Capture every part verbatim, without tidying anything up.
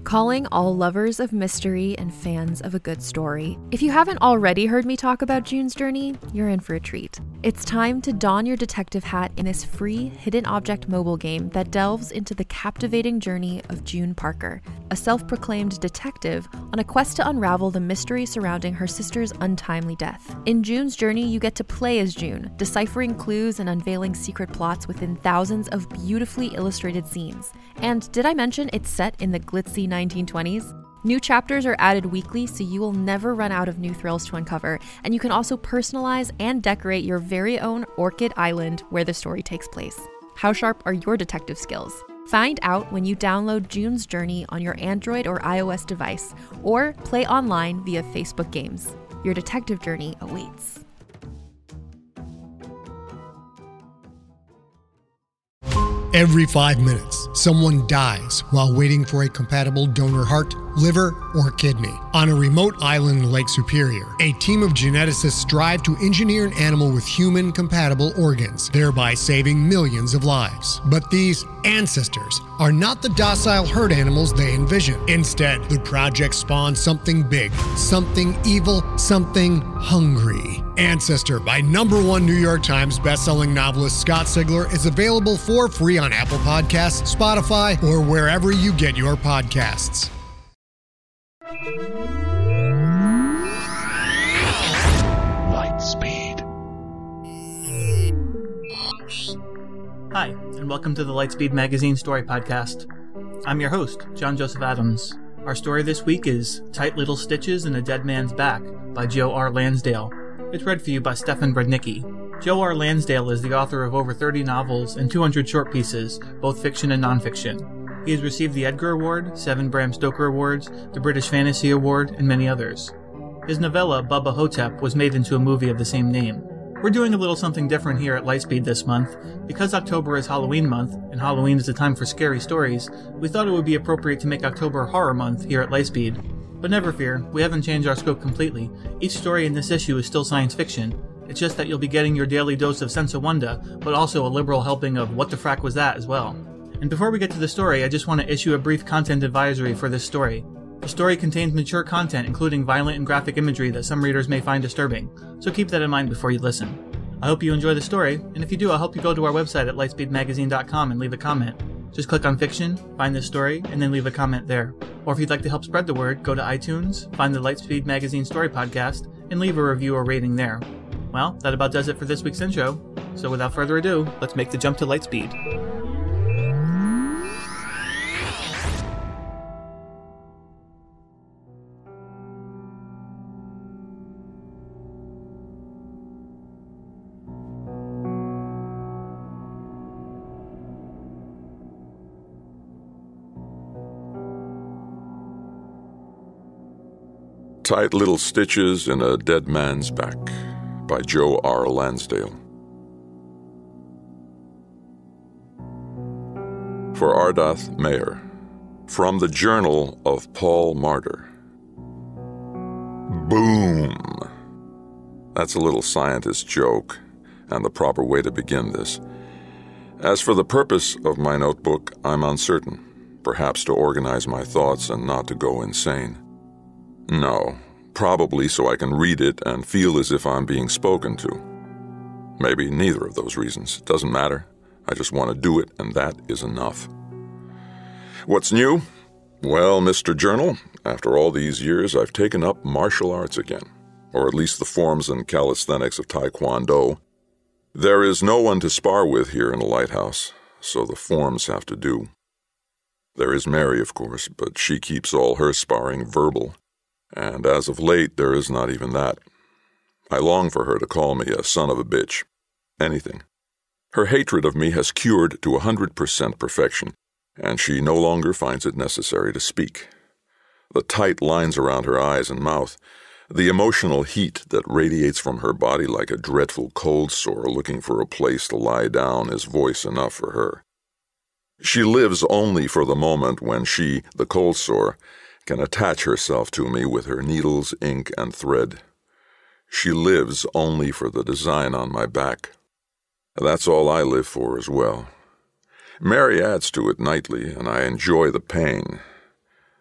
calling all lovers of mystery and fans of a good story. If you haven't already heard me talk about June's Journey, you're in for a treat. It's time to don your detective hat in this free hidden object mobile game that delves into the captivating journey of June Parker, a self-proclaimed detective on a quest to unravel the mystery surrounding her sister's untimely death. In June's Journey, you get to play as June, deciphering clues and unveiling secret plots within thousands of beautifully illustrated scenes. And did I mention it's set in the glitzy nineteen twenties? New chapters are added weekly, so you will never run out of new thrills to uncover, and you can also personalize and decorate your very own Orchid Island where the story takes place. How sharp are your detective skills? Find out when you download June's Journey on your Android or iOS device, or play online via Facebook Games. Your detective journey awaits. Every five minutes, someone dies while waiting for a compatible donor heart, liver, or kidney. On a remote island in Lake Superior, a team of geneticists strive to engineer an animal with human-compatible organs, thereby saving millions of lives. But these ancestors are not the docile herd animals they envision. Instead, the project spawns something big, something evil, something hungry. Ancestor by number one New York Times bestselling novelist Scott Sigler is available for free on Apple Podcasts, Spotify, or wherever you get your podcasts. Lightspeed. Hi, and welcome to the Lightspeed Magazine Story Podcast. I'm your host, John Joseph Adams. Our story this week is Tight Little Stitches in a Dead Man's Back by Joe R. Lansdale. It's read for you by Stefan Brodnicki. Joe R. Lansdale is the author of over thirty novels and two hundred short pieces, both fiction and nonfiction. He has received the Edgar Award, seven Bram Stoker Awards, the British Fantasy Award, and many others. His novella, Bubba Hotep, was made into a movie of the same name. We're doing a little something different here at Lightspeed this month. Because October is Halloween month, and Halloween is a time for scary stories, we thought it would be appropriate to make October Horror Month here at Lightspeed. But never fear, we haven't changed our scope completely. Each story in this issue is still science fiction. It's just that you'll be getting your daily dose of sense of wonder, but also a liberal helping of what the frack was that as well. And before we get to the story, I just want to issue a brief content advisory for this story. The story contains mature content, including violent and graphic imagery that some readers may find disturbing, so keep that in mind before you listen. I hope you enjoy the story, and if you do, I'll help you go to our website at lightspeed magazine dot com and leave a comment. Just click on Fiction, find this story, and then leave a comment there. Or if you'd like to help spread the word, go to iTunes, find the Lightspeed Magazine Story Podcast, and leave a review or rating there. Well, that about does it for this week's intro, so without further ado, let's make the jump to Lightspeed. Tight Little Stitches in a Dead Man's Back by Joe R. Lansdale. For Ardath Mayer, from the Journal of Paul Martyr. Boom! That's a little scientist joke, and the proper way to begin this. As for the purpose of my notebook, I'm uncertain, perhaps to organize my thoughts and not to go insane. No, probably so I can read it and feel as if I'm being spoken to. Maybe neither of those reasons. It doesn't matter. I just want to do it, and that is enough. What's new? Well, Mister Journal, after all these years, I've taken up martial arts again, or at least the forms and calisthenics of Taekwondo. There is no one to spar with here in the lighthouse, so the forms have to do. There is Mary, of course, but she keeps all her sparring verbal. And as of late, there is not even that. I long for her to call me a son of a bitch. Anything. Her hatred of me has cured to a hundred percent perfection, and she no longer finds it necessary to speak. The tight lines around her eyes and mouth, the emotional heat that radiates from her body like a dreadful cold sore looking for a place to lie down is voice enough for her. She lives only for the moment when she, the cold sore, can attach herself to me with her needles, ink, and thread. She lives only for the design on my back. That's all I live for as well. Mary adds to it nightly, and I enjoy the pain.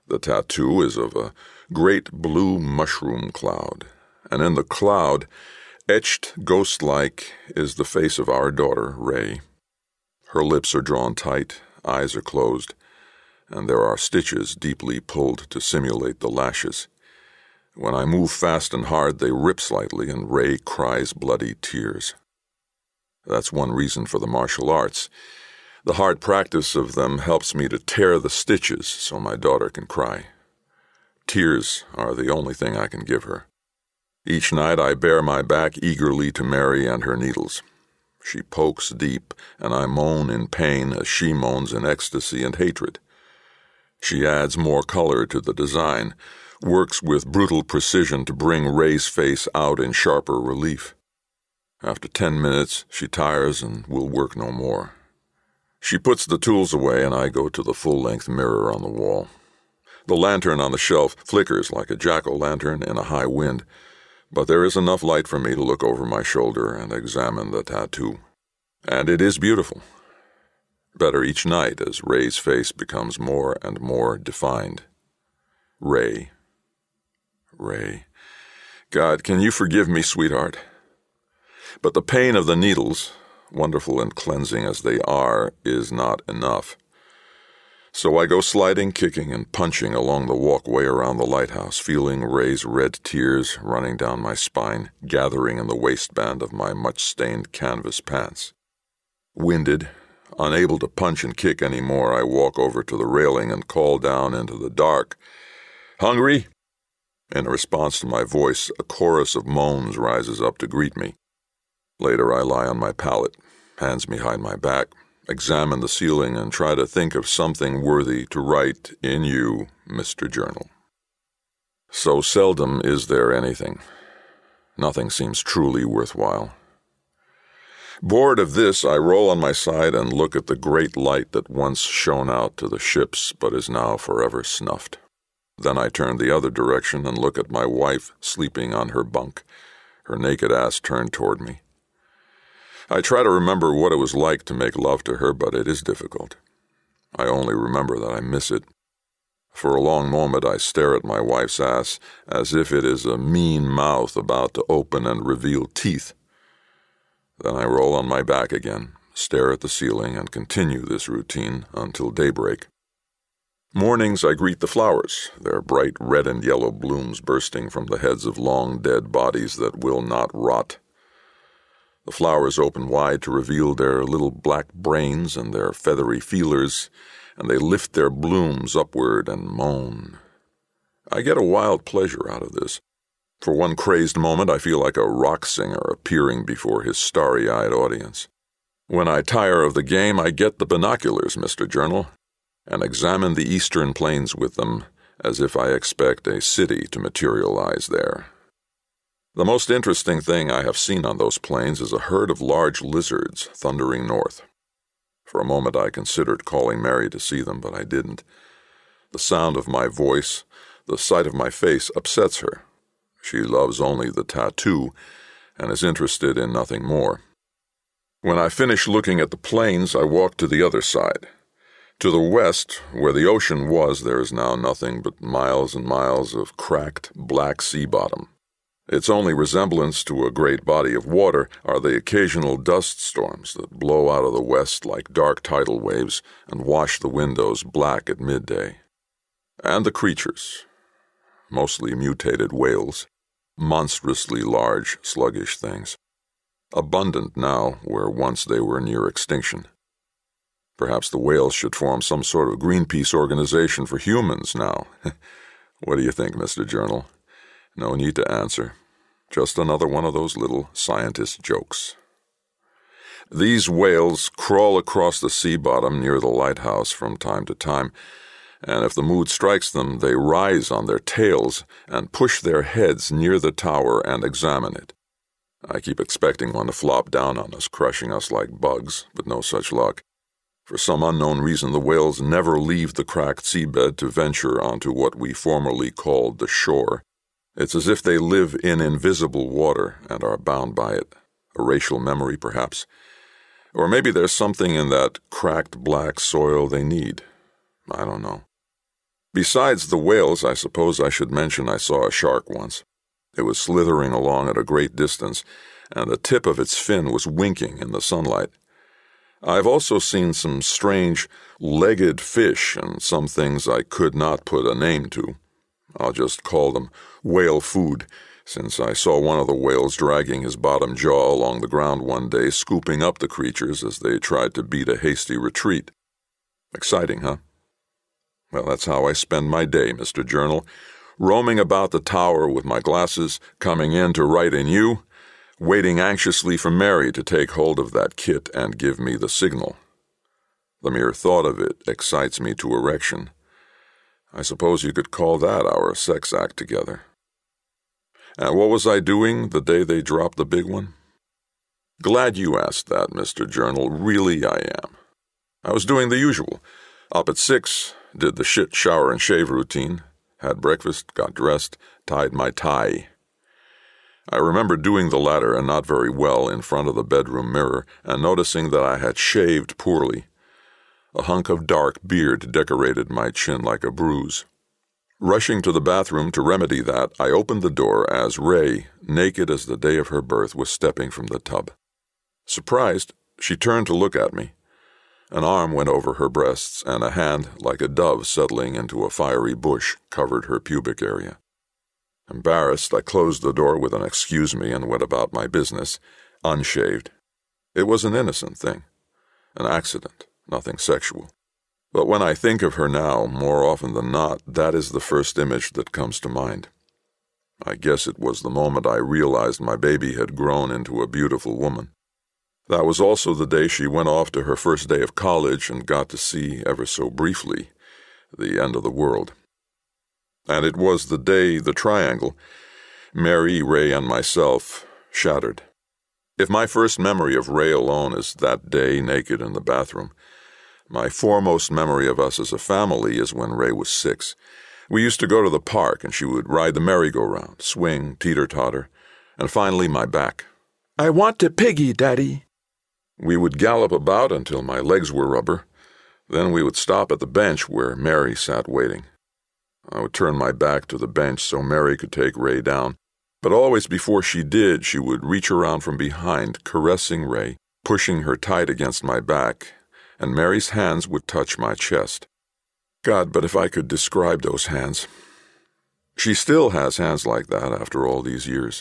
The tattoo is of a great blue mushroom cloud, and in the cloud, etched ghost-like, is the face of our daughter, Ray. Her lips are drawn tight, eyes are closed, and there are stitches deeply pulled to simulate the lashes. When I move fast and hard, they rip slightly, and Ray cries bloody tears. That's one reason for the martial arts. The hard practice of them helps me to tear the stitches so my daughter can cry. Tears are the only thing I can give her. Each night I bare my back eagerly to Mary and her needles. She pokes deep, and I moan in pain as she moans in ecstasy and hatred. She adds more color to the design, works with brutal precision to bring Ray's face out in sharper relief. After ten minutes, she tires and will work no more. She puts the tools away, and I go to the full-length mirror on the wall. The lantern on the shelf flickers like a jack-o'-lantern in a high wind, but there is enough light for me to look over my shoulder and examine the tattoo. And it is beautiful. Better each night as Ray's face becomes more and more defined. Ray. Ray. God, can you forgive me, sweetheart? But the pain of the needles, wonderful and cleansing as they are, is not enough. So I go sliding, kicking, and punching along the walkway around the lighthouse, feeling Ray's red tears running down my spine, gathering in the waistband of my much-stained canvas pants. Winded, unable to punch and kick any more, I walk over to the railing and call down into the dark, "Hungry?" In response to my voice, a chorus of moans rises up to greet me. Later I lie on my pallet, hands behind my back, examine the ceiling, and try to think of something worthy to write in you, Mister Journal. So seldom is there anything. Nothing seems truly worthwhile. Bored of this, I roll on my side and look at the great light that once shone out to the ships but is now forever snuffed. Then I turn the other direction and look at my wife sleeping on her bunk, her naked ass turned toward me. I try to remember what it was like to make love to her, but it is difficult. I only remember that I miss it. For a long moment I stare at my wife's ass as if it is a mean mouth about to open and reveal teeth. Then I roll on my back again, stare at the ceiling, and continue this routine until daybreak. Mornings I greet the flowers, their bright red and yellow blooms bursting from the heads of long dead bodies that will not rot. The flowers open wide to reveal their little black brains and their feathery feelers, and they lift their blooms upward and moan. I get a wild pleasure out of this. For one crazed moment, I feel like a rock singer appearing before his starry-eyed audience. When I tire of the game, I get the binoculars, Mister Journal, and examine the eastern plains with them, as if I expect a city to materialize there. The most interesting thing I have seen on those plains is a herd of large lizards thundering north. For a moment I considered calling Mary to see them, but I didn't. The sound of my voice, the sight of my face, upsets her. She loves only the tattoo and is interested in nothing more. When I finish looking at the plains, I walk to the other side. To the west, where the ocean was, there is now nothing but miles and miles of cracked, black sea bottom. Its only resemblance to a great body of water are the occasional dust storms that blow out of the west like dark tidal waves and wash the windows black at midday. And the creatures, mostly mutated whales, monstrously large, sluggish things, abundant now where once they were near extinction. Perhaps the whales should form some sort of Greenpeace organization for humans now. What do you think, Mister Journal? No need to answer. Just another one of those little scientist jokes. These whales crawl across the sea bottom near the lighthouse from time to time, and if the mood strikes them, they rise on their tails and push their heads near the tower and examine it. I keep expecting one to flop down on us, crushing us like bugs, but no such luck. For some unknown reason, the whales never leave the cracked seabed to venture onto what we formerly called the shore. It's as if they live in invisible water and are bound by it. A racial memory, perhaps. Or maybe there's something in that cracked black soil they need. I don't know. Besides the whales, I suppose I should mention I saw a shark once. It was slithering along at a great distance, and the tip of its fin was winking in the sunlight. I've also seen some strange, legged fish and some things I could not put a name to. I'll just call them whale food, since I saw one of the whales dragging his bottom jaw along the ground one day, scooping up the creatures as they tried to beat a hasty retreat. Exciting, huh? Well, that's how I spend my day, Mister Journal, roaming about the tower with my glasses, coming in to write in you, waiting anxiously for Mary to take hold of that kit and give me the signal. The mere thought of it excites me to erection. I suppose you could call that our sex act together. And what was I doing the day they dropped the big one? Glad you asked that, Mister Journal. Really I am. I was doing the usual. Up at six, did the shit shower and shave routine, had breakfast, got dressed, tied my tie. I remember doing the latter and not very well in front of the bedroom mirror and noticing that I had shaved poorly. A hunk of dark beard decorated my chin like a bruise. Rushing to the bathroom to remedy that, I opened the door as Ray, naked as the day of her birth, was stepping from the tub. Surprised, she turned to look at me. An arm went over her breasts, and a hand, like a dove settling into a fiery bush, covered her pubic area. Embarrassed, I closed the door with an excuse me and went about my business, unshaved. It was an innocent thing, an accident, nothing sexual. But when I think of her now, more often than not, that is the first image that comes to mind. I guess it was the moment I realized my baby had grown into a beautiful woman. That was also the day she went off to her first day of college and got to see, ever so briefly, the end of the world. And it was the day the triangle, Mary, Ray, and myself, shattered. If my first memory of Ray alone is that day naked in the bathroom, my foremost memory of us as a family is when Ray was six. We used to go to the park, and she would ride the merry-go-round, swing, teeter-totter, and finally my back. "I want to piggy, Daddy." We would gallop about until my legs were rubber. Then we would stop at the bench where Mary sat waiting. I would turn my back to the bench so Mary could take Ray down, but always before she did, she would reach around from behind, caressing Ray, pushing her tight against my back, and Mary's hands would touch my chest. God, but if I could describe those hands. She still has hands like that after all these years.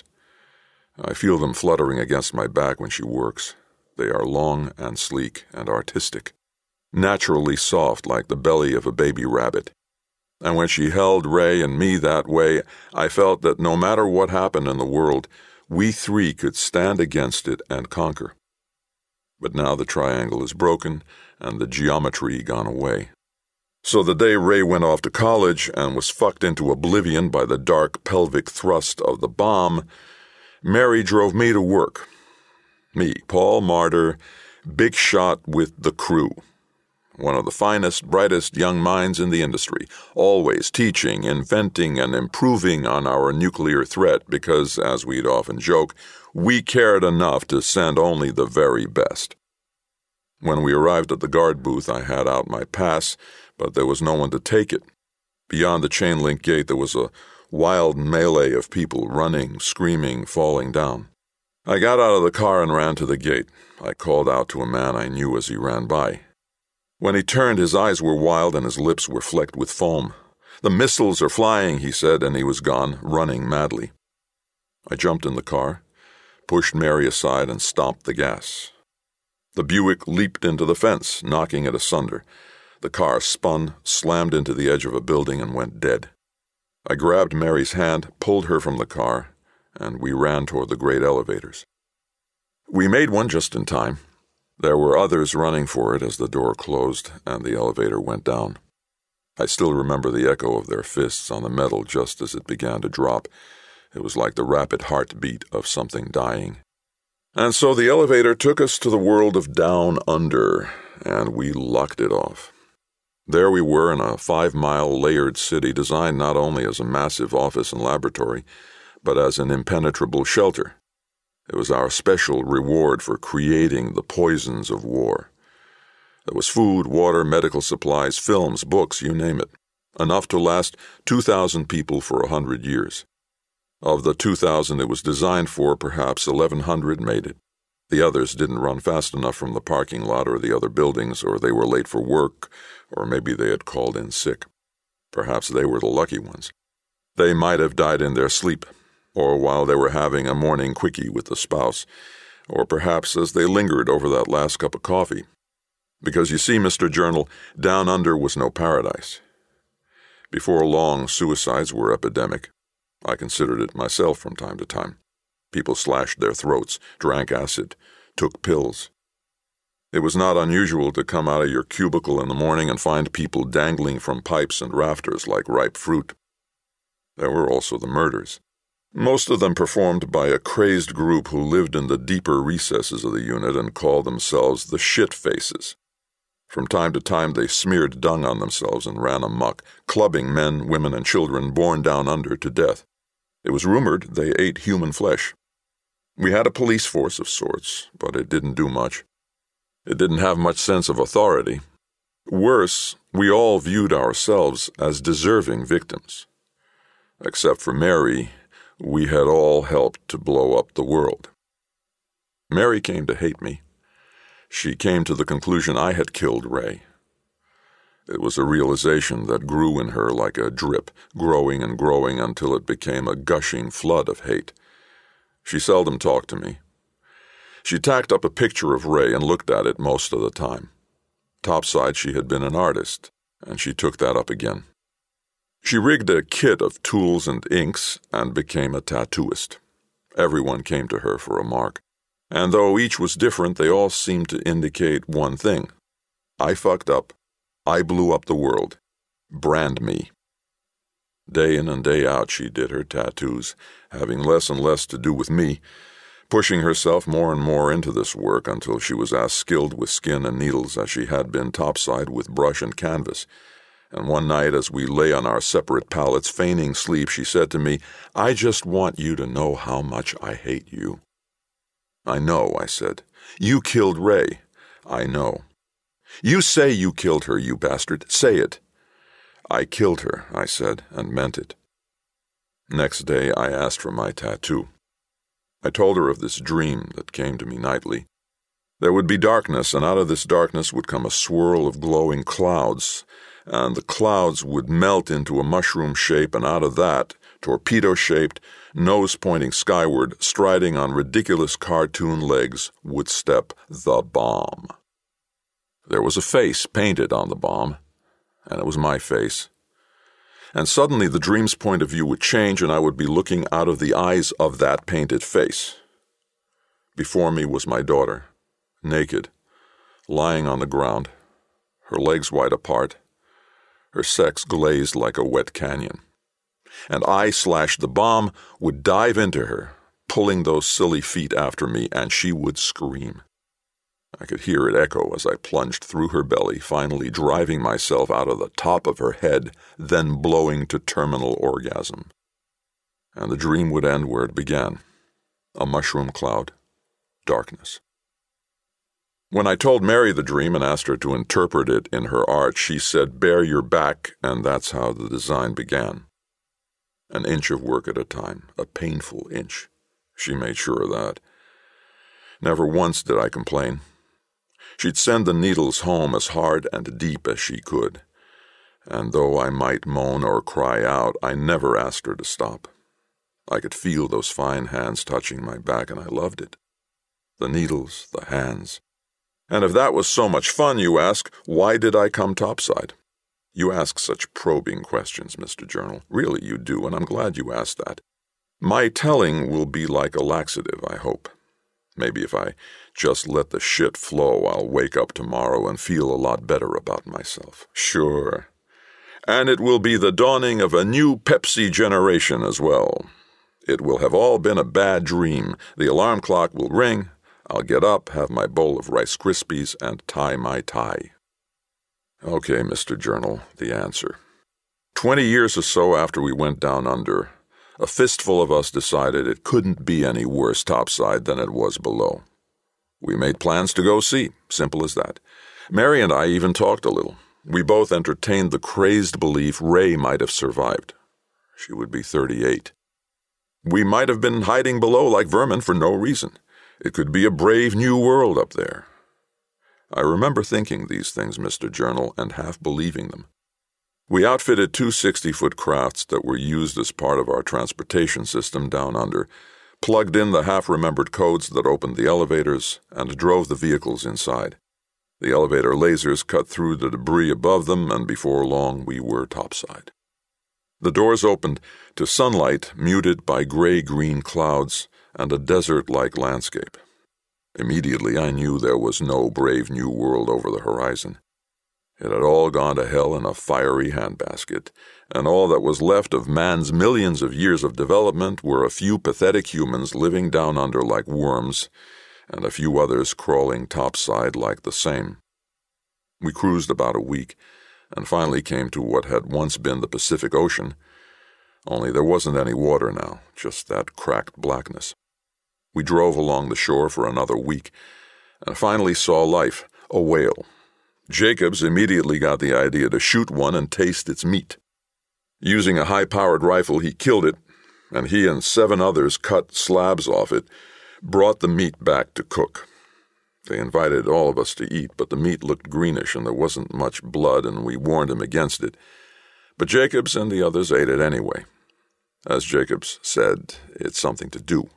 I feel them fluttering against my back when she works. They are long and sleek and artistic, naturally soft like the belly of a baby rabbit. And when she held Ray and me that way, I felt that no matter what happened in the world, we three could stand against it and conquer. But now the triangle is broken and the geometry gone away. So the day Ray went off to college and was fucked into oblivion by the dark pelvic thrust of the bomb, Mary drove me to work. Me, Paul Martyr, big shot with the crew. One of the finest, brightest young minds in the industry, always teaching, inventing, and improving on our nuclear threat because, as we'd often joke, we cared enough to send only the very best. When we arrived at the guard booth, I had out my pass, but there was no one to take it. Beyond the chain-link gate, there was a wild melee of people running, screaming, falling down. I got out of the car and ran to the gate. I called out to a man I knew as he ran by. When he turned, his eyes were wild and his lips were flecked with foam. "The missiles are flying," he said, and he was gone, running madly. I jumped in the car, pushed Mary aside, and stomped the gas. The Buick leaped into the fence, knocking it asunder. The car spun, slammed into the edge of a building, and went dead. I grabbed Mary's hand, pulled her from the car, and we ran toward the great elevators. We made one just in time. There were others running for it as the door closed and the elevator went down. I still remember the echo of their fists on the metal just as it began to drop. It was like the rapid heartbeat of something dying. And so the elevator took us to the world of Down Under, and we locked it off. There we were in a five-mile layered city designed not only as a massive office and laboratory, but as an impenetrable shelter. It was our special reward for creating the poisons of war. There was food, water, medical supplies, films, books, you name it. enough to last two thousand people for a hundred years. Of the two thousand it was designed for, perhaps eleven hundred made it. The others didn't run fast enough from the parking lot or the other buildings, or they were late for work, or maybe they had called in sick. Perhaps they were the lucky ones. They might have died in their sleep, or while they were having a morning quickie with the spouse, or perhaps as they lingered over that last cup of coffee. Because you see, Mister Journal, down under was no paradise. Before long, suicides were epidemic. I considered it myself from time to time. People slashed their throats, drank acid, took pills. It was not unusual to come out of your cubicle in the morning and find people dangling from pipes and rafters like ripe fruit. There were also the murders. Most of them performed by a crazed group who lived in the deeper recesses of the unit and called themselves the shit faces. From time to time they smeared dung on themselves and ran amok, clubbing men, women, and children born down under to death. It was rumored they ate human flesh. We had a police force of sorts, but it didn't do much. It didn't have much sense of authority. Worse, we all viewed ourselves as deserving victims. Except for Mary, we had all helped to blow up the world. Mary came to hate me. She came to the conclusion I had killed Ray. It was a realization that grew in her like a drip, growing and growing until it became a gushing flood of hate. She seldom talked to me. She tacked up a picture of Ray and looked at it most of the time. Topside she had been an artist, and she took that up again. She rigged a kit of tools and inks and became a tattooist. Everyone came to her for a mark, and though each was different, they all seemed to indicate one thing. I fucked up. I blew up the world. Brand me. Day in and day out she did her tattoos, having less and less to do with me, pushing herself more and more into this work until she was as skilled with skin and needles as she had been topside with brush and canvas. And one night as we lay on our separate pallets feigning sleep, she said to me, "I just want you to know how much I hate you." "I know," I said. "You killed Ray." "I know." "You say you killed her, you bastard. Say it." "I killed her," I said, and meant it. Next day I asked for my tattoo. I told her of this dream that came to me nightly. There would be darkness, and out of this darkness would come a swirl of glowing clouds, and the clouds would melt into a mushroom shape, and out of that, torpedo-shaped, nose pointing skyward, striding on ridiculous cartoon legs, would step the bomb. There was a face painted on the bomb, and it was my face. And suddenly the dream's point of view would change, and I would be looking out of the eyes of that painted face. Before me was my daughter, naked, lying on the ground, her legs wide apart, her sex glazed like a wet canyon. And I, slash the bomb, would dive into her, pulling those silly feet after me, and she would scream. I could hear it echo as I plunged through her belly, finally driving myself out of the top of her head, then blowing to terminal orgasm. And the dream would end where it began, a mushroom cloud, darkness. When I told Mary the dream and asked her to interpret it in her art, she said, "Bare your back," and that's how the design began. An inch of work at a time, a painful inch. She made sure of that. Never once did I complain. She'd send the needles home as hard and deep as she could, and though I might moan or cry out, I never asked her to stop. I could feel those fine hands touching my back, and I loved it. The needles, the hands. And if that was so much fun, you ask, why did I come topside? You ask such probing questions, Mister Journal. Really, you do, and I'm glad you asked that. My telling will be like a laxative, I hope. Maybe if I just let the shit flow, I'll wake up tomorrow and feel a lot better about myself. Sure. And it will be the dawning of a new Pepsi generation as well. It will have all been a bad dream. The alarm clock will ring. I'll get up, have my bowl of Rice Krispies, and tie my tie. Okay, Mister Journal, the answer. Twenty years or so after we went down under, a fistful of us decided it couldn't be any worse topside than it was below. We made plans to go see, simple as that. Mary and I even talked a little. We both entertained the crazed belief Ray might have survived. She would be thirty-eight. We might have been hiding below like vermin for no reason. It could be a brave new world up there. I remember thinking these things, Mister Journal, and half believing them. We outfitted two sixty-foot crafts that were used as part of our transportation system down under, plugged in the half-remembered codes that opened the elevators, and drove the vehicles inside. The elevator lasers cut through the debris above them, and before long we were topside. The doors opened to sunlight muted by gray-green clouds and a desert-like landscape. Immediately I knew there was no brave new world over the horizon. It had all gone to hell in a fiery handbasket, and all that was left of man's millions of years of development were a few pathetic humans living down under like worms, and a few others crawling topside like the same. We cruised about a week, and finally came to what had once been the Pacific Ocean, only there wasn't any water now, just that cracked blackness. We drove along the shore for another week, and finally saw life, a whale. Jacobs immediately got the idea to shoot one and taste its meat. Using a high-powered rifle, he killed it, and he and seven others cut slabs off it, brought the meat back to cook. They invited all of us to eat, but the meat looked greenish and there wasn't much blood, and we warned him against it. But Jacobs and the others ate it anyway. As Jacobs said, it's something to do.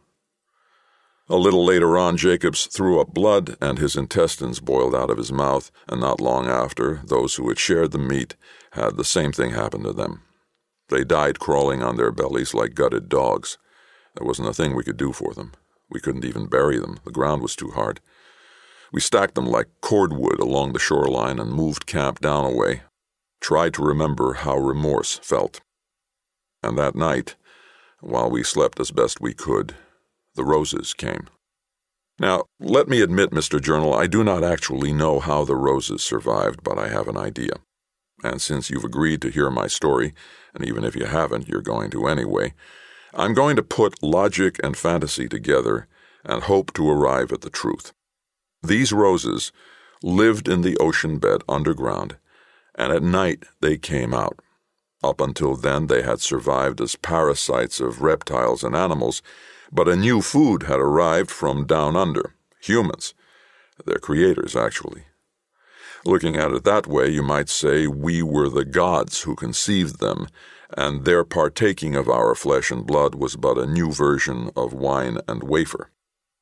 A little later on, Jacobs threw up blood, and his intestines boiled out of his mouth, and not long after, those who had shared the meat had the same thing happen to them. They died crawling on their bellies like gutted dogs. There wasn't a thing we could do for them. We couldn't even bury them. The ground was too hard. We stacked them like cordwood along the shoreline and moved camp down a way, tried to remember how remorse felt. And that night, while we slept as best we could, the roses came. Now, let me admit, Mister Journal, I do not actually know how the roses survived, but I have an idea. And since you've agreed to hear my story, and even if you haven't, you're going to anyway, I'm going to put logic and fantasy together and hope to arrive at the truth. These roses lived in the ocean bed underground, and at night they came out. Up until then they had survived as parasites of reptiles and animals, but a new food had arrived from down under, humans, their creators actually. Looking at it that way, you might say we were the gods who conceived them, and their partaking of our flesh and blood was but a new version of wine and wafer.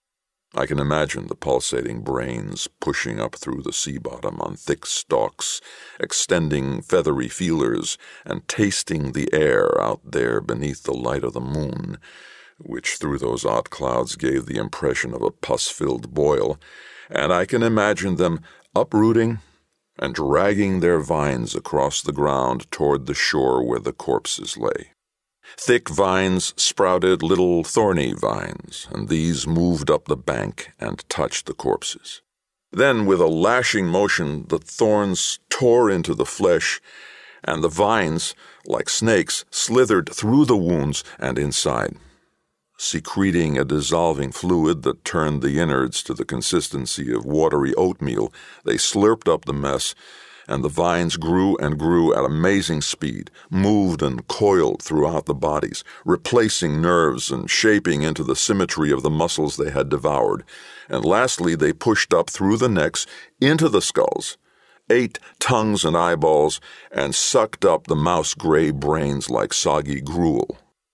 I can imagine the pulsating brains pushing up through the sea bottom on thick stalks, extending feathery feelers, and tasting the air out there beneath the light of the moon, which through those odd clouds gave the impression of a pus-filled boil, and I can imagine them uprooting and dragging their vines across the ground toward the shore where the corpses lay. Thick vines sprouted little thorny vines, and these moved up the bank and touched the corpses. Then, with a lashing motion, the thorns tore into the flesh, and the vines, like snakes, slithered through the wounds and inside. Secreting a dissolving fluid that turned the innards to the consistency of watery oatmeal, they slurped up the mess, and the vines grew and grew at amazing speed, moved and coiled throughout the bodies, replacing nerves and shaping into the symmetry of the muscles they had devoured. And lastly, they pushed up through the necks into the skulls, ate tongues and eyeballs, and sucked up the mouse-gray brains like soggy gruel.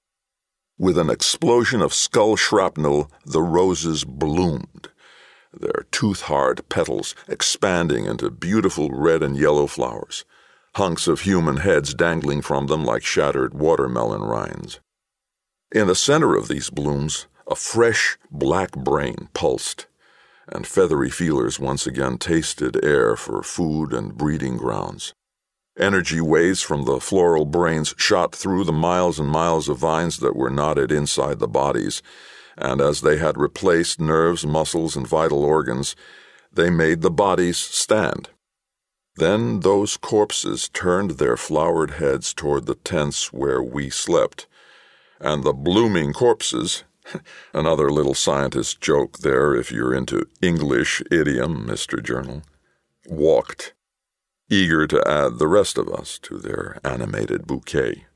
With an explosion of skull shrapnel, the roses bloomed, their tooth-hard petals expanding into beautiful red and yellow flowers, hunks of human heads dangling from them like shattered watermelon rinds. In the center of these blooms, a fresh black brain pulsed, and feathery feelers once again tasted air for food and breeding grounds. Energy waves from the floral brains shot through the miles and miles of vines that were knotted inside the bodies, and as they had replaced nerves, muscles, and vital organs, they made the bodies stand. Then those corpses turned their flowered heads toward the tents where we slept, and the blooming corpses, another little scientist joke there if you're into English idiom, Mister Journal, walked. eager to add the rest of us to their animated bouquet.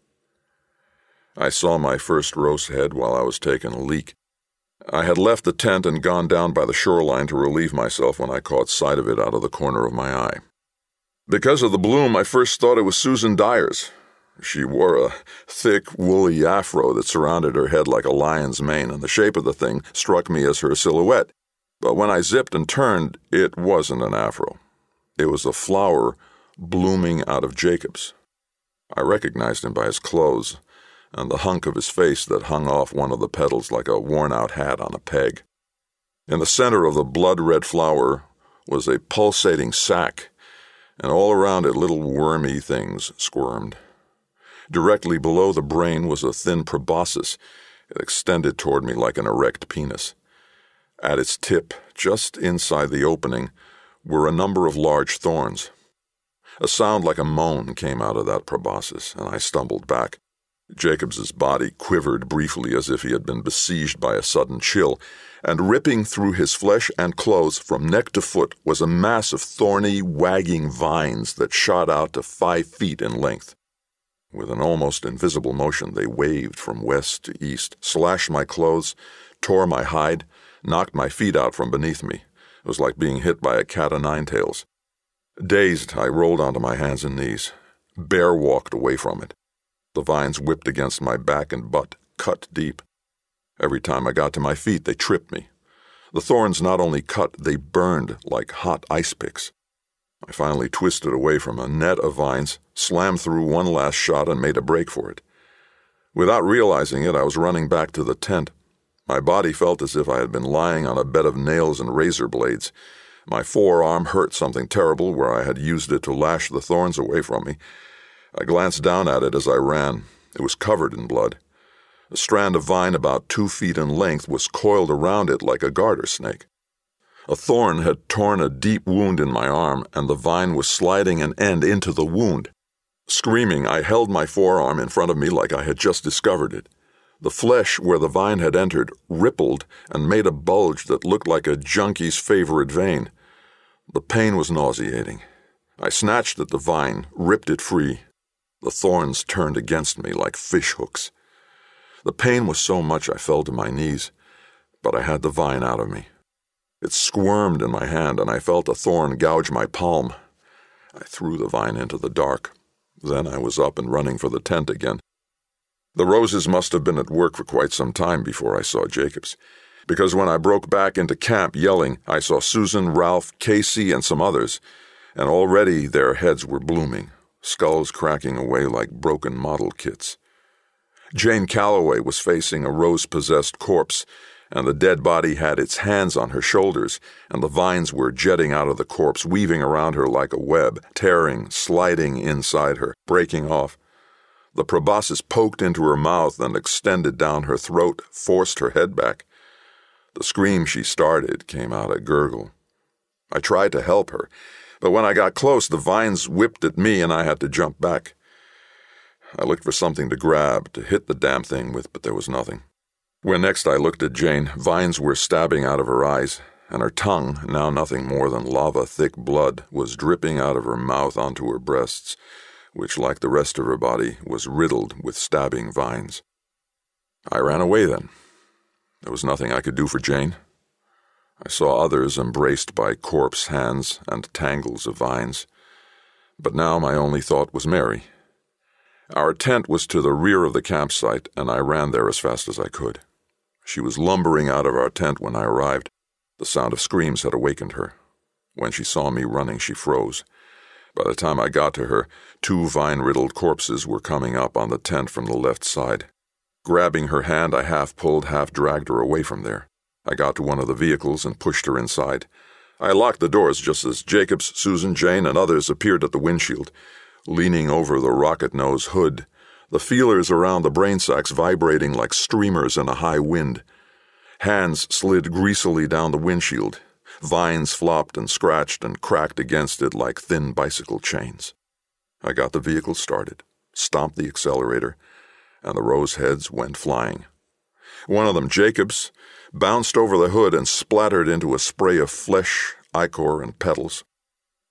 I saw my first rose head while I was taking a leak. I had left the tent and gone down by the shoreline to relieve myself when I caught sight of it out of the corner of my eye. Because of the bloom, I first thought it was Susan Dyers. She wore a thick, woolly afro that surrounded her head like a lion's mane, and the shape of the thing struck me as her silhouette. But when I zipped and turned, it wasn't an afro. It was a flower blooming out of Jacob's. I recognized him by his clothes and the hunk of his face that hung off one of the petals like a worn-out hat on a peg. In the center of the blood-red flower was a pulsating sac, and all around it little wormy things squirmed. Directly below the brain was a thin proboscis. It extended toward me like an erect penis. At its tip, just inside the opening, were a number of large thorns. A sound like a moan came out of that proboscis, and I stumbled back. Jacobs's body quivered briefly as if he had been besieged by a sudden chill, and ripping through his flesh and clothes from neck to foot was a mass of thorny, wagging vines that shot out to five feet in length. With an almost invisible motion, they waved from west to east, slashed my clothes, tore my hide, knocked my feet out from beneath me. It was like being hit by a cat o' nine tails. Dazed, I rolled onto my hands and knees, bear-walked away from it. The vines whipped against my back and butt, cut deep. Every time I got to my feet, they tripped me. The thorns not only cut, they burned like hot ice picks. I finally twisted away from a net of vines, slammed through one last shot, and made a break for it. Without realizing it, I was running back to the tent. My body felt as if I had been lying on a bed of nails and razor blades. My forearm hurt something terrible where I had used it to lash the thorns away from me. I glanced down at it as I ran. It was covered in blood. A strand of vine about two feet in length was coiled around it like a garter snake. A thorn had torn a deep wound in my arm, and the vine was sliding an end into the wound. Screaming, I held my forearm in front of me like I had just discovered it. The flesh where the vine had entered rippled and made a bulge that looked like a junkie's favorite vein. The pain was nauseating. I snatched at the vine, ripped it free. The thorns turned against me like fish hooks. The pain was so much I fell to my knees, but I had the vine out of me. It squirmed in my hand, and I felt a thorn gouge my palm. I threw the vine into the dark. Then I was up and running for the tent again. The roses must have been at work for quite some time before I saw Jacobs, because when I broke back into camp yelling, I saw Susan, Ralph, Casey, and some others, and already their heads were blooming, skulls cracking away like broken model kits. Jane Calloway was facing a rose-possessed corpse, and the dead body had its hands on her shoulders, and the vines were jetting out of the corpse, weaving around her like a web, tearing, sliding inside her, breaking off. The proboscis poked into her mouth and extended down her throat, forced her head back. The scream she started came out a gurgle. I tried to help her, but when I got close, the vines whipped at me and I had to jump back. I looked for something to grab, to hit the damn thing with, but there was nothing. When next I looked at Jane, vines were stabbing out of her eyes, and her tongue, now nothing more than lava-thick blood, was dripping out of her mouth onto her breasts, which, like the rest of her body, was riddled with stabbing vines. I ran away then. There was nothing I could do for Jane. I saw others embraced by corpse hands and tangles of vines, but now my only thought was Mary. Our tent was to the rear of the campsite, and I ran there as fast as I could. She was lumbering out of our tent when I arrived. The sound of screams had awakened her. When she saw me running, she froze. By the time I got to her, two vine-riddled corpses were coming up on the tent from the left side. Grabbing her hand, I half-pulled, half-dragged her away from there. I got to one of the vehicles and pushed her inside. I locked the doors just as Jacobs, Susan, Jane, and others appeared at the windshield. Leaning over the rocket-nose hood, the feelers around the brain sacs vibrating like streamers in a high wind. Hands slid greasily down the windshield. Vines flopped and scratched and cracked against it like thin bicycle chains. I got the vehicle started, stomped the accelerator, and the rose heads went flying. One of them, Jacobs, bounced over the hood and splattered into a spray of flesh, ichor, and petals.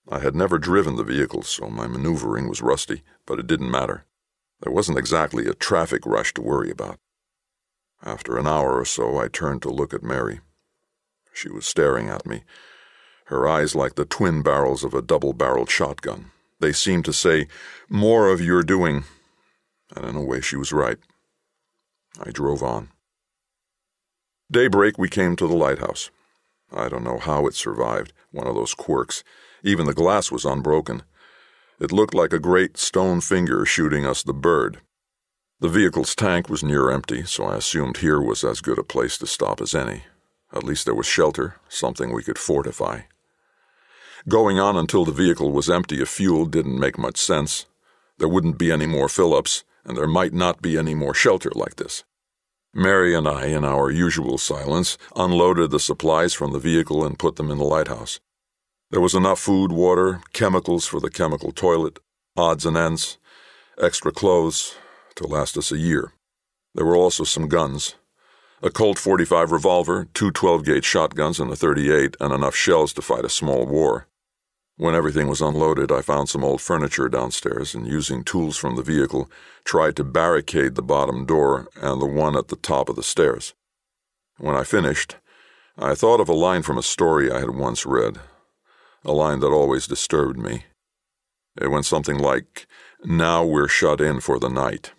I had never driven the vehicle, so my maneuvering was rusty, but it didn't matter. There wasn't exactly a traffic rush to worry about. After an hour or so, I turned to look at Mary. She was staring at me, her eyes like the twin barrels of a double-barreled shotgun. They seemed to say, "More of your doing." And in a way, she was right. I drove on. Daybreak, we came to the lighthouse. I don't know how it survived, one of those quirks. Even the glass was unbroken. It looked like a great stone finger shooting us the bird. The vehicle's tank was near empty, so I assumed here was as good a place to stop as any. At least there was shelter, something we could fortify. Going on until the vehicle was empty of fuel didn't make much sense. There wouldn't be any more fill-ups, and there might not be any more shelter like this. Mary and I, in our usual silence, unloaded the supplies from the vehicle and put them in the lighthouse. There was enough food, water, chemicals for the chemical toilet, odds and ends, extra clothes to last us a year. There were also some guns. A Colt forty-five revolver, two twelve-gauge shotguns and a thirty-eight, and enough shells to fight a small war. When everything was unloaded, I found some old furniture downstairs and, using tools from the vehicle, tried to barricade the bottom door and the one at the top of the stairs. When I finished, I thought of a line from a story I had once read, a line that always disturbed me. It went something like, "Now we're shut in for the night."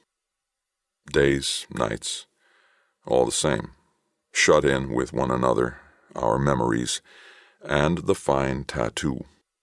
Days, nights, all the same. Shut in with one another, our memories, and the fine tattoo.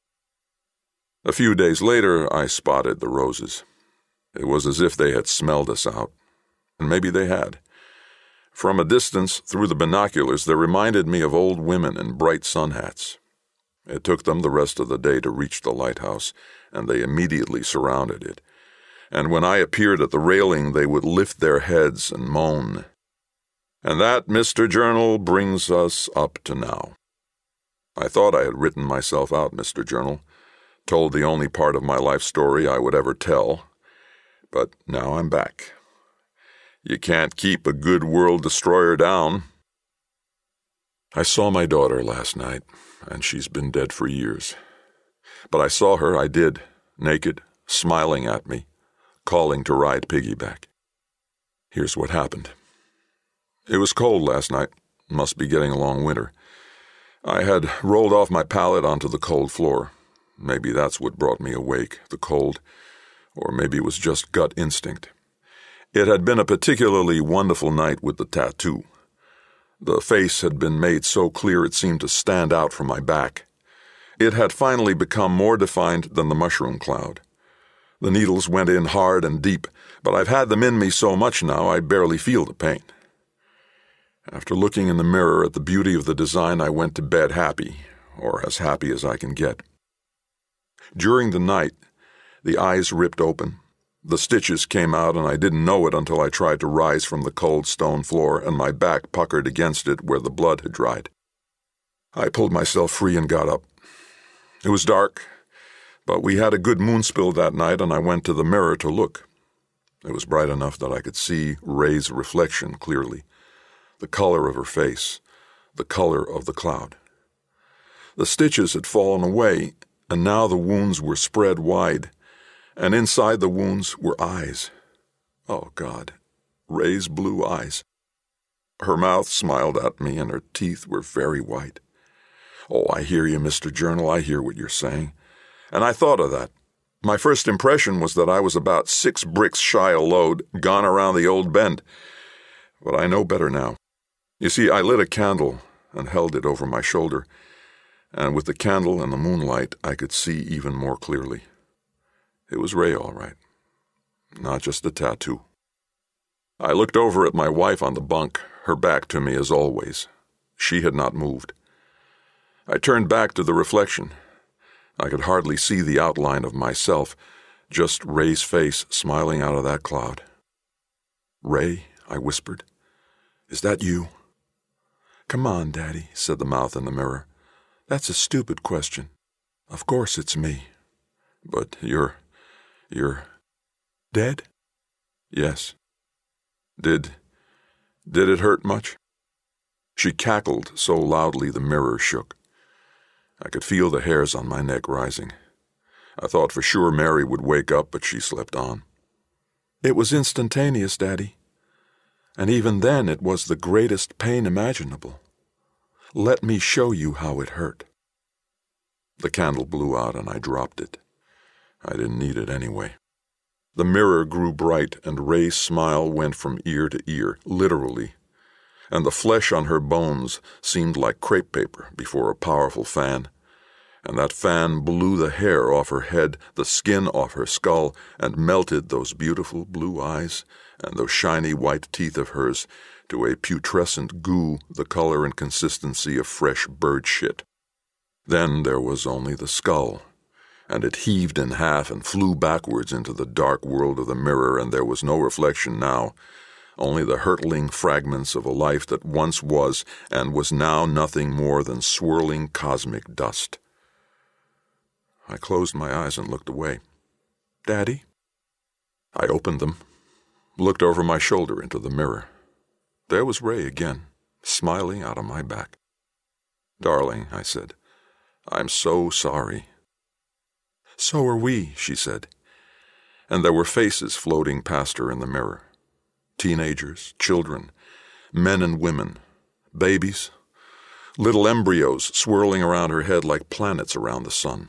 A few days later, I spotted the roses. It was as if they had smelled us out. And maybe they had. From a distance, through the binoculars, they reminded me of old women in bright sun hats. It took them the rest of the day to reach the lighthouse, and they immediately surrounded it. And when I appeared at the railing, they would lift their heads and moan. And that, Mister Journal, brings us up to now. I thought I had written myself out, Mister Journal, told the only part of my life story I would ever tell, but now I'm back. You can't keep a good world destroyer down. I saw my daughter last night, and she's been dead for years. But I saw her, I did, naked, smiling at me, calling to ride piggyback. Here's what happened. It was cold last night, must be getting along winter. I had rolled off my pallet onto the cold floor. Maybe that's what brought me awake, the cold, or maybe it was just gut instinct. It had been a particularly wonderful night with the tattoo. The face had been made so clear it seemed to stand out from my back. It had finally become more defined than the mushroom cloud. The needles went in hard and deep, but I've had them in me so much now I barely feel the pain. After looking in the mirror at the beauty of the design, I went to bed happy, or as happy as I can get. During the night, the eyes ripped open. The stitches came out, and I didn't know it until I tried to rise from the cold stone floor, and my back puckered against it where the blood had dried. I pulled myself free and got up. It was dark, but we had a good moonspill that night, and I went to the mirror to look. It was bright enough that I could see Ray's reflection clearly, the color of her face, the color of the cloud. The stitches had fallen away, and now the wounds were spread wide, and inside the wounds were eyes. Oh, God, Ray's blue eyes. Her mouth smiled at me, and her teeth were very white. Oh, I hear you, Mister Journal, I hear what you're saying. And I thought of that. My first impression was that I was about six bricks shy a load, gone around the old bend. But I know better now. You see, I lit a candle and held it over my shoulder, and with the candle and the moonlight, I could see even more clearly. It was Ray, all right. Not just a tattoo. I looked over at my wife on the bunk, her back to me as always. She had not moved. I turned back to the reflection. I could hardly see the outline of myself, just Ray's face smiling out of that cloud. "Ray," I whispered, "is that you?" "Come on, Daddy," said the mouth in the mirror. "That's a stupid question. Of course it's me." "But you're... you're... dead?" "Yes." Did... did it hurt much?" She cackled so loudly the mirror shook. I could feel the hairs on my neck rising. I thought for sure Mary would wake up, but she slept on. It was instantaneous, Daddy. And even then it was the greatest pain imaginable. Let me show you how it hurt. The candle blew out and I dropped it. I didn't need it anyway. The mirror grew bright and Ray's smile went from ear to ear, literally, and the flesh on her bones seemed like crepe paper before a powerful fan, and that fan blew the hair off her head, the skin off her skull, and melted those beautiful blue eyes and those shiny white teeth of hers to a putrescent goo the color and consistency of fresh bird shit. Then there was only the skull, and it heaved in half and flew backwards into the dark world of the mirror, and there was no reflection now, only the hurtling fragments of a life that once was and was now nothing more than swirling cosmic dust. I closed my eyes and looked away. Daddy? I opened them, looked over my shoulder into the mirror. There was Ray again, smiling out of my back. Darling, I said, I'm so sorry. So are we, she said. And there were faces floating past her in the mirror. Teenagers, children, men and women, babies, little embryos swirling around her head like planets around the sun.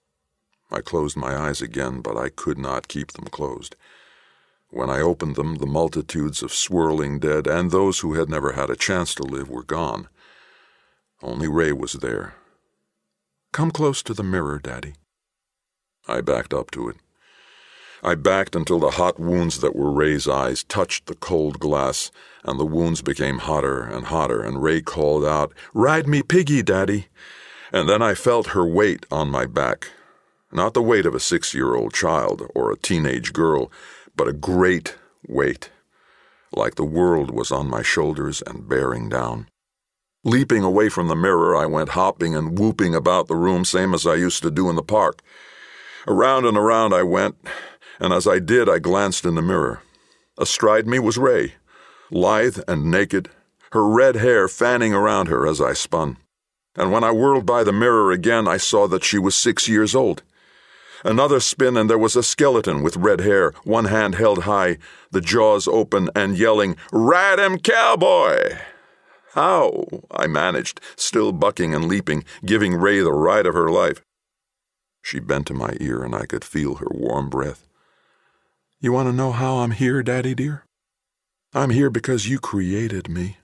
I closed my eyes again, but I could not keep them closed. When I opened them, the multitudes of swirling dead and those who had never had a chance to live were gone. Only Ray was there. Come close to the mirror, Daddy. I backed up to it. I backed until the hot wounds that were Ray's eyes touched the cold glass, and the wounds became hotter and hotter, and Ray called out, Ride me piggy, Daddy. And then I felt her weight on my back. Not the weight of a six-year-old child or a teenage girl, but a great weight, like the world was on my shoulders and bearing down. Leaping away from the mirror, I went hopping and whooping about the room, same as I used to do in the park. Around and around I went, and as I did, I glanced in the mirror. Astride me was Ray, lithe and naked, her red hair fanning around her as I spun. And when I whirled by the mirror again, I saw that she was six years old. Another spin, and there was a skeleton with red hair, one hand held high, the jaws open, and yelling, Ride him, cowboy! How? I managed, still bucking and leaping, giving Ray the ride of her life. She bent to my ear, and I could feel her warm breath. You want to know how I'm here, Daddy dear? I'm here because you created me.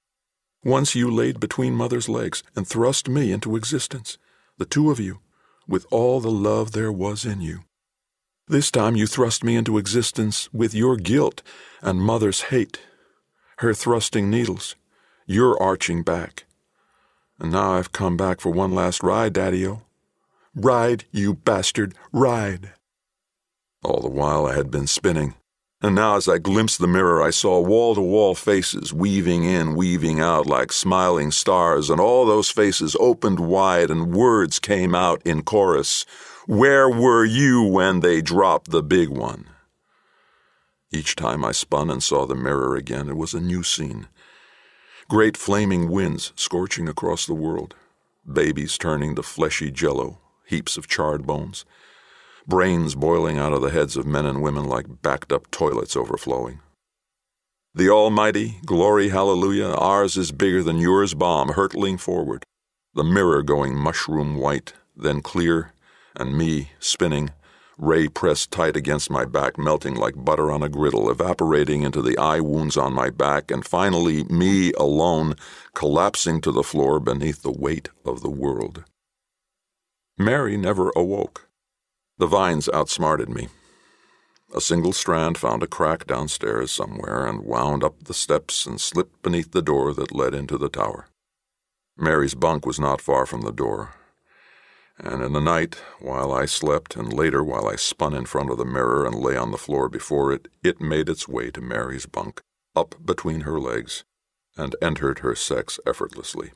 Once you laid between Mother's legs and thrust me into existence, the two of you, with all the love there was in you. This time you thrust me into existence with your guilt and Mother's hate, her thrusting needles, your arching back. And now I've come back for one last ride, Daddy-o. Ride, you bastard, ride. All the while I had been spinning, and now as I glimpsed the mirror I saw wall-to-wall faces weaving in, weaving out like smiling stars, and all those faces opened wide and words came out in chorus. Where were you when they dropped the big one? Each time I spun and saw the mirror again, it was a new scene. Great flaming winds scorching across the world, babies turning to fleshy jello, heaps of charred bones, brains boiling out of the heads of men and women like backed-up toilets overflowing. The almighty, glory hallelujah, ours is bigger than yours bomb hurtling forward, the mirror going mushroom white, then clear, and me spinning, Ray pressed tight against my back, melting like butter on a griddle, evaporating into the eye wounds on my back, and finally me alone, collapsing to the floor beneath the weight of the world. Mary never awoke. The vines outsmarted me. A single strand found a crack downstairs somewhere and wound up the steps and slipped beneath the door that led into the tower. Mary's bunk was not far from the door, and in the night, while I slept, and later while I spun in front of the mirror and lay on the floor before it, it made its way to Mary's bunk, up between her legs, and entered her sex effortlessly.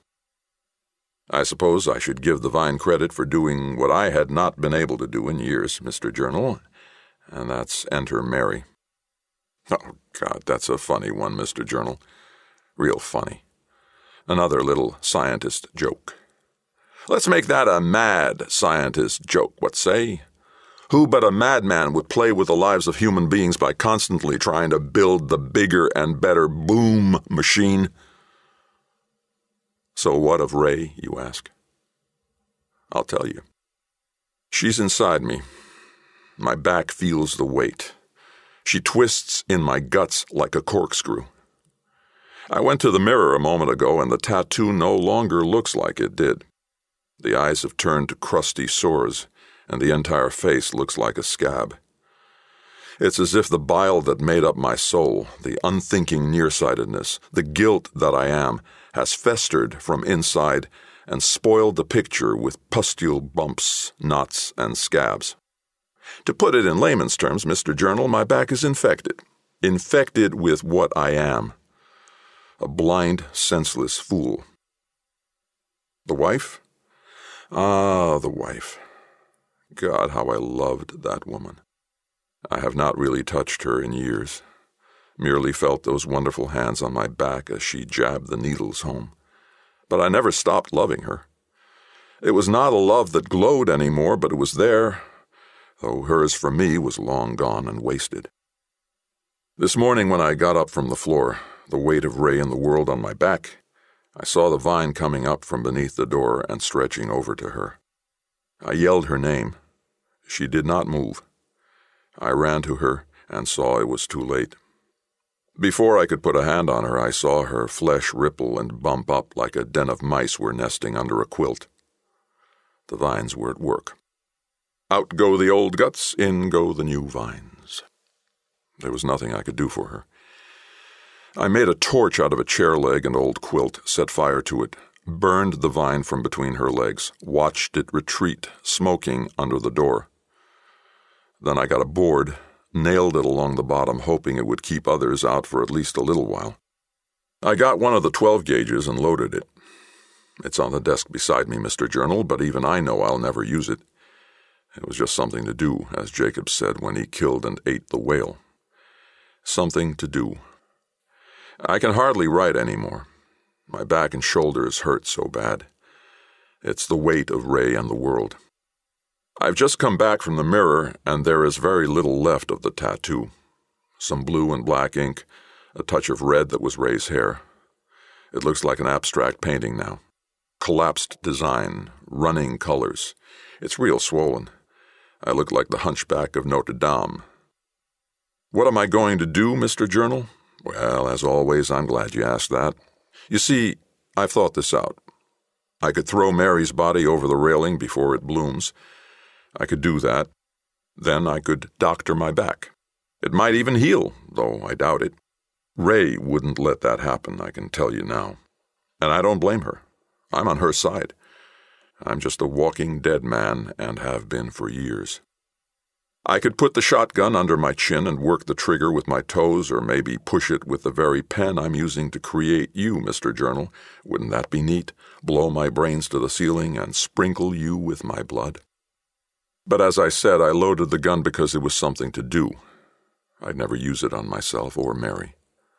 I suppose I should give the vine credit for doing what I had not been able to do in years, Mister Journal, and that's enter Mary. Oh, God, that's a funny one, Mister Journal. Real funny. Another little scientist joke. Let's make that a mad scientist joke, what say? Who but a madman would play with the lives of human beings by constantly trying to build the bigger and better boom machine? So what of Ray, you ask? I'll tell you. She's inside me. My back feels the weight. She twists in my guts like a corkscrew. I went to the mirror a moment ago, and the tattoo no longer looks like it did. The eyes have turned to crusty sores, and the entire face looks like a scab. It's as if the bile that made up my soul, the unthinking nearsightedness, the guilt that I am, has festered from inside and spoiled the picture with pustule bumps, knots, and scabs. To put it in layman's terms, Mister Journal, my back is infected. Infected with what I am. A blind, senseless fool. The wife? Ah, the wife. God, how I loved that woman. I have not really touched her in years. Merely felt those wonderful hands on my back as she jabbed the needles home. But I never stopped loving her. It was not a love that glowed anymore, but it was there, though hers for me was long gone and wasted. This morning when I got up from the floor, the weight of Ray and the world on my back, I saw the vine coming up from beneath the door and stretching over to her. I yelled her name. She did not move. I ran to her and saw it was too late. Before I could put a hand on her, I saw her flesh ripple and bump up like a den of mice were nesting under a quilt. The vines were at work. Out go the old guts, in go the new vines. There was nothing I could do for her. I made a torch out of a chair leg and old quilt, set fire to it, burned the vine from between her legs, watched it retreat, smoking, under the door. Then I got a board, nailed it along the bottom, hoping it would keep others out for at least a little while. I got one of the twelve gauges and loaded it. It's on the desk beside me, Mister Journal, but even I know I'll never use it. It was just something to do, as Jacob said when he killed and ate the whale. Something to do. I can hardly write anymore. My back and shoulders hurt so bad. It's the weight of Ray and the world. I've just come back from the mirror, and there is very little left of the tattoo. Some blue and black ink, a touch of red that was Ray's hair. It looks like an abstract painting now. Collapsed design, running colors. It's real swollen. I look like the hunchback of Notre Dame. What am I going to do, Mister Journal? Well, as always, I'm glad you asked that. You see, I've thought this out. I could throw Mary's body over the railing before it blooms. I could do that. Then I could doctor my back. It might even heal, though I doubt it. Ray wouldn't let that happen, I can tell you now. And I don't blame her. I'm on her side. I'm just a walking dead man and have been for years. I could put the shotgun under my chin and work the trigger with my toes, or maybe push it with the very pen I'm using to create you, Mister Journal. Wouldn't that be neat? Blow my brains to the ceiling and sprinkle you with my blood? But as I said, I loaded the gun because it was something to do. I'd never use it on myself or Mary.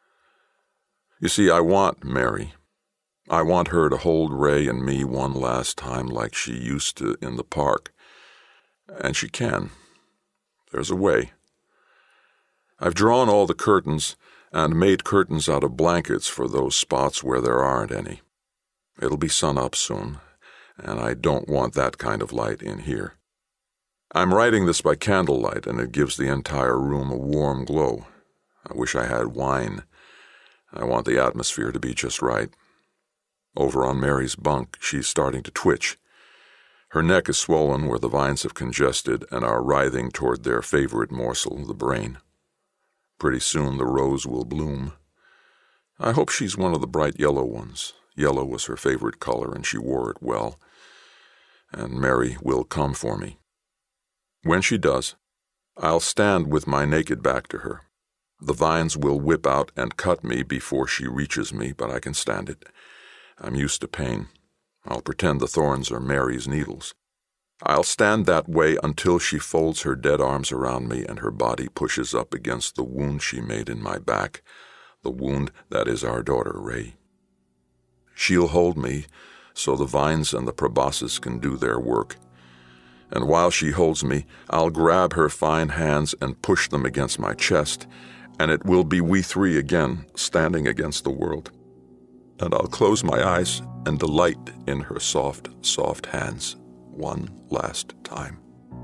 You see, I want Mary. I want her to hold Ray and me one last time like she used to in the park. And she can. There's a way. I've drawn all the curtains and made curtains out of blankets for those spots where there aren't any. It'll be sun up soon, and I don't want that kind of light in here. I'm writing this by candlelight, and it gives the entire room a warm glow. I wish I had wine. I want the atmosphere to be just right. Over on Mary's bunk, she's starting to twitch. Her neck is swollen where the vines have congested and are writhing toward their favorite morsel, the brain. Pretty soon the rose will bloom. I hope she's one of the bright yellow ones. Yellow was her favorite color, and she wore it well. And Mary will come for me. When she does, I'll stand with my naked back to her. The vines will whip out and cut me before she reaches me, but I can stand it. I'm used to pain. I'll pretend the thorns are Mary's needles. I'll stand that way until she folds her dead arms around me and her body pushes up against the wound she made in my back, the wound that is our daughter, Ray. She'll hold me so the vines and the proboscis can do their work, And while she holds me, I'll grab her fine hands and push them against my chest, and it will be we three again, standing against the world. And I'll close my eyes and delight in her soft, soft hands one last time.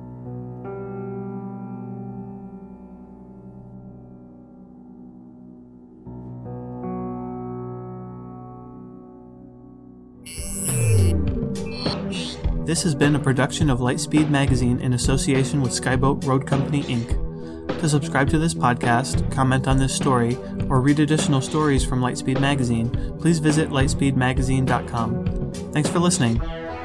This has been a production of Lightspeed Magazine in association with Skyboat Road Company, Incorporated. To subscribe to this podcast, comment on this story, or read additional stories from Lightspeed Magazine, please visit lightspeed magazine dot com. Thanks for listening.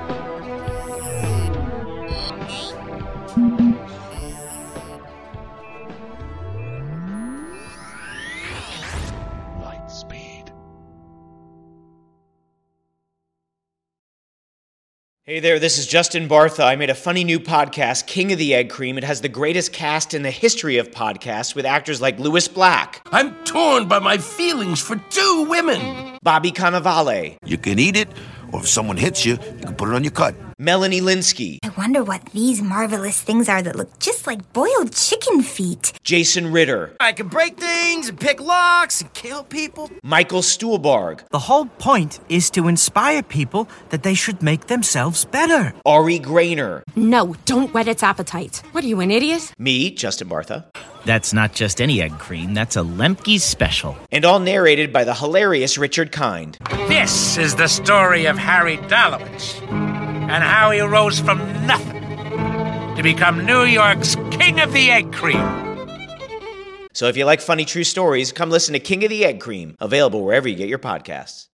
Hey there, this is Justin Bartha. I made a funny new podcast, King of the Egg Cream. It has the greatest cast in the history of podcasts with actors like Louis Black. I'm torn by my feelings for two women. Bobby Cannavale. You can eat it, or if someone hits you, you can put it on your cut. Melanie Linsky. I wonder what these marvelous things are that look just like boiled chicken feet. Jason Ritter. I can break things and pick locks and kill people. Michael Stuhlbarg. The whole point is to inspire people that they should make themselves better. Ari Grainer. No, don't whet its appetite. What are you, an idiot? Me, Justin Bartha. That's not just any egg cream, that's a Lemke's special. And all narrated by the hilarious Richard Kind. This is the story of Harry Dalowitz and how he rose from nothing to become New York's King of the Egg Cream. So if you like funny true stories, come listen to King of the Egg Cream, available wherever you get your podcasts.